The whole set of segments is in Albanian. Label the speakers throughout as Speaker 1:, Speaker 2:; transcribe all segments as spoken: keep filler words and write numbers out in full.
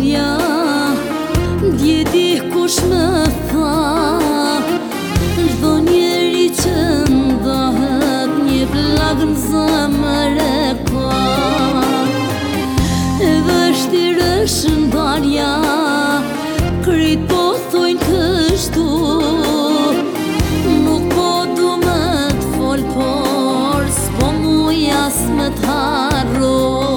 Speaker 1: ndarja, dje di kush më tha, çdo njeri që ndahet një plag në zemër e ka. E vështirë është ndarja, krejt po thojnë kështu, nuk po du me t'fol, por s'po muj as me t'harru.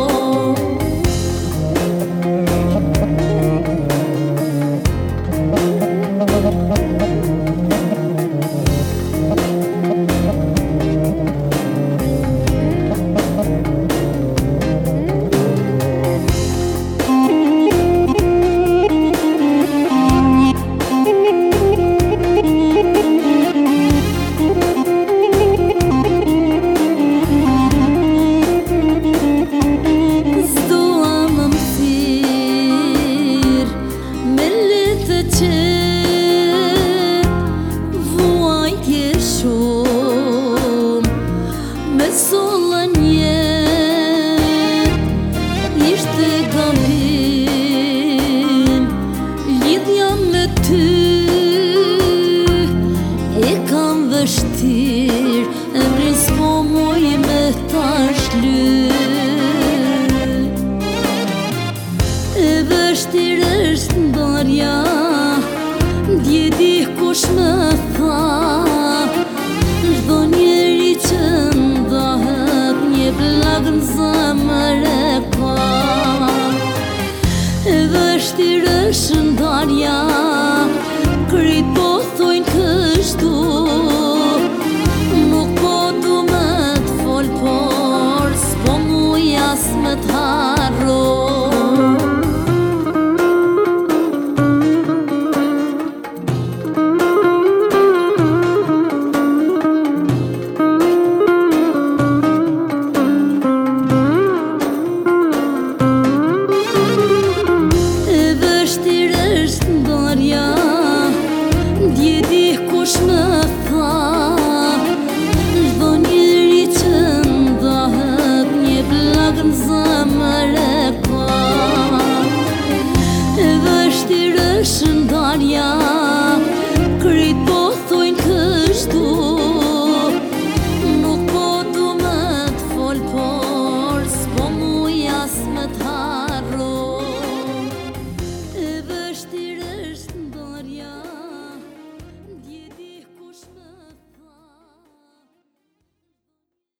Speaker 1: Sollën jet, ishte gabim, lidhja me ty e kam vështir, emrin s'po muj me ta shlyp. E vështir është ndarja, dje di kush më tha, çdo njeri që plag në zemër e ka. E vështirë është ndarja, krejt po thojnë kështu, nuk po du me t'fol, por s'po muj as me t'harru.